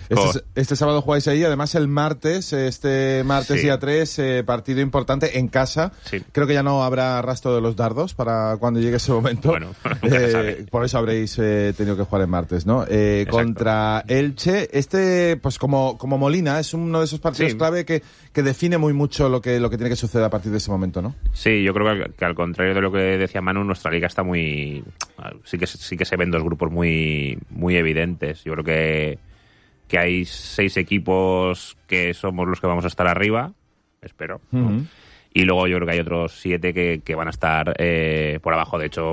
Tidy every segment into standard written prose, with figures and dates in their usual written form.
Este sábado jugáis ahí, además el martes, día 3, partido importante en casa. Sí. Creo que ya no habrá rastro de los dardos para cuando llegue ese momento. Bueno, por eso habréis tenido que jugar el martes, ¿no? Contra Elche, pues como Molina, es uno de esos partidos clave que define muy mucho lo que tiene que suceder a partir de ese momento, ¿no? Sí, yo creo que al contrario de lo que decía Manu, nuestra liga está muy... Sí que se ven dos grupos muy, muy evidentes. Yo creo que hay 6 equipos que somos los que vamos a estar arriba, espero, ¿no? Y luego yo creo que hay otros 7 que van a estar por abajo. De hecho,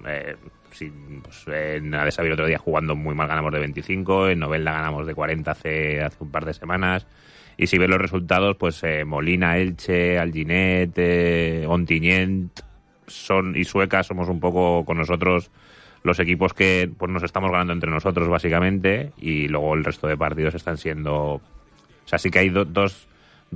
en Adesabir otro día jugando muy mal ganamos de 25, en Novelda ganamos de 40 hace un par de semanas. Y si ves los resultados, pues Molina, Elche, Alginet, Ontinyent y Sueca somos un poco con nosotros los equipos que pues nos estamos ganando entre nosotros básicamente, y luego el resto de partidos están siendo... O sea, sí que hay dos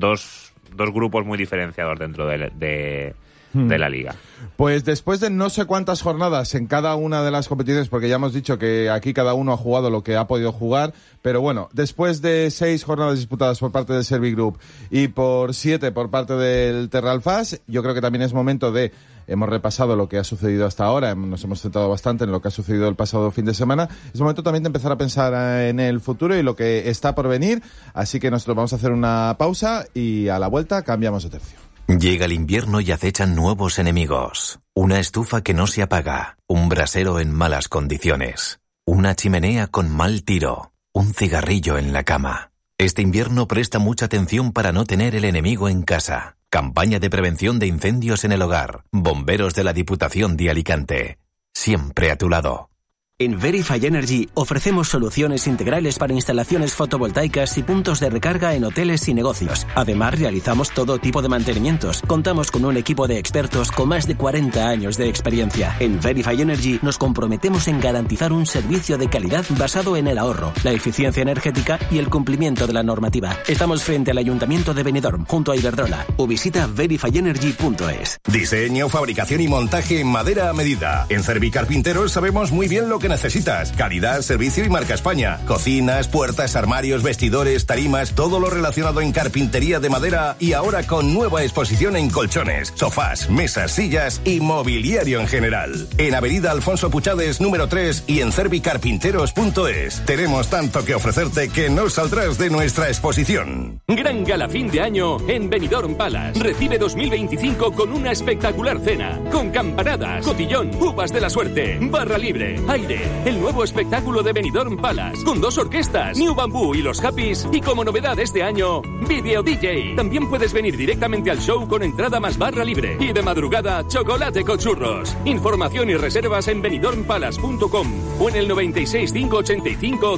grupos muy diferenciados dentro de la liga. Pues después de no sé cuántas jornadas en cada una de las competiciones, porque ya hemos dicho que aquí cada uno ha jugado lo que ha podido jugar, pero bueno, después de 6 jornadas disputadas por parte del Servigroup y por 7 por parte del Terralfas, yo creo que también es momento de... Hemos repasado lo que ha sucedido hasta ahora, nos hemos centrado bastante en lo que ha sucedido el pasado fin de semana. Es momento también de empezar a pensar en el futuro y lo que está por venir, así que nosotros vamos a hacer una pausa y a la vuelta cambiamos de tercio. Llega el invierno y acechan nuevos enemigos. Una estufa que no se apaga, un brasero en malas condiciones, una chimenea con mal tiro, un cigarrillo en la cama. Este invierno presta mucha atención para no tener el enemigo en casa. Campaña de prevención de incendios en el hogar. Bomberos de la Diputación de Alicante. Siempre a tu lado. En Verify Energy ofrecemos soluciones integrales para instalaciones fotovoltaicas y puntos de recarga en hoteles y negocios. Además, realizamos todo tipo de mantenimientos. Contamos con un equipo de expertos con más de 40 años de experiencia. En Verify Energy nos comprometemos en garantizar un servicio de calidad basado en el ahorro, la eficiencia energética y el cumplimiento de la normativa. Estamos frente al Ayuntamiento de Benidorm, junto a Iberdrola. O visita verifyenergy.es. Diseño, fabricación y montaje en madera a medida. En Cervicarpinteros sabemos muy bien lo que necesitas. Calidad, servicio y marca España. Cocinas, puertas, armarios, vestidores, tarimas, todo lo relacionado en carpintería de madera, y ahora con nueva exposición en colchones, sofás, mesas, sillas y mobiliario en general. En Avenida Alfonso Puchades número 3 y en cervicarpinteros.es. Tenemos tanto que ofrecerte que no saldrás de nuestra exposición. Gran gala fin de año en Benidorm Palace. Recibe 2025 con una espectacular cena, con campanadas, cotillón, uvas de la suerte, barra libre, aire, el nuevo espectáculo de Benidorm Palace, con 2 orquestas, New Bamboo y los Happys, y como novedad este año, Video DJ. También puedes venir directamente al show con entrada más barra libre, y de madrugada, chocolate con churros. Información y reservas en benidormpalace.com o en el 96 585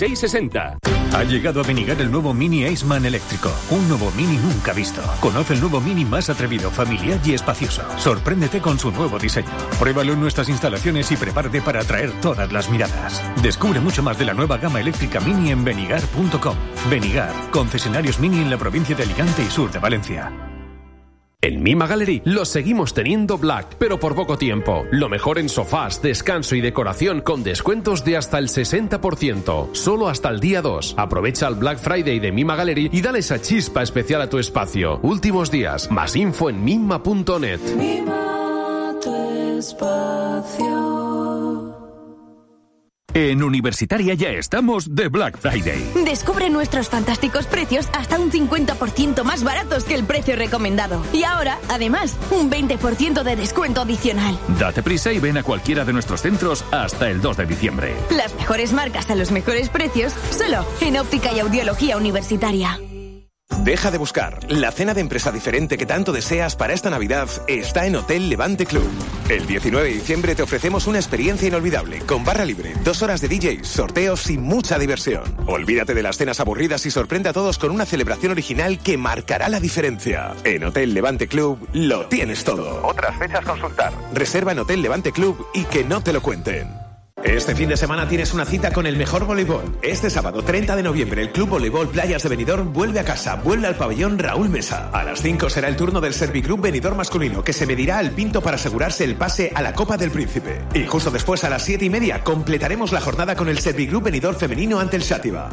1660. Ha llegado a Benigar el nuevo Mini Aceman eléctrico. Un nuevo Mini nunca visto. Conoce el nuevo Mini más atrevido, familiar y espacioso. Sorpréndete con su nuevo diseño. Pruébalo en nuestras instalaciones y prepárate para atraer todas las miradas. Descubre mucho más de la nueva gama eléctrica Mini en benigar.com. Benigar, concesionarios Mini en la provincia de Alicante y sur de Valencia. En Mima Gallery lo seguimos teniendo Black, pero por poco tiempo. Lo mejor en sofás, descanso y decoración con descuentos de hasta el 60%. Solo hasta el día 2. Aprovecha el Black Friday de Mima Gallery y dale esa chispa especial a tu espacio. Últimos días. Más info en mima.net. Mima tu espacio. En Universitaria ya estamos de Black Friday. Descubre nuestros fantásticos precios hasta un 50% más baratos que el precio recomendado. Y ahora, además, un 20% de descuento adicional. Date prisa y ven a cualquiera de nuestros centros hasta el 2 de diciembre. Las mejores marcas a los mejores precios, solo en Óptica y Audiología Universitaria. Deja de buscar. La cena de empresa diferente que tanto deseas para esta Navidad está en Hotel Levante Club. El 19 de diciembre te ofrecemos una experiencia inolvidable, con barra libre, 2 horas de DJs, sorteos y mucha diversión. Olvídate de las cenas aburridas y sorprende a todos con una celebración original que marcará la diferencia. En Hotel Levante Club lo tienes todo. Otras fechas consultar. Reserva en Hotel Levante Club y que no te lo cuenten. Este fin de semana tienes una cita con el mejor voleibol. Este sábado 30 de noviembre el Club Voleibol Playas de Benidorm vuelve a casa, vuelve al pabellón Raúl Mesa. A las 5 será el turno del Servigroup Benidorm masculino, que se medirá al Pinto para asegurarse el pase a la Copa del Príncipe. Y justo después, a las 7:30, completaremos la jornada con el Servigroup Benidorm femenino ante el Xàtiva.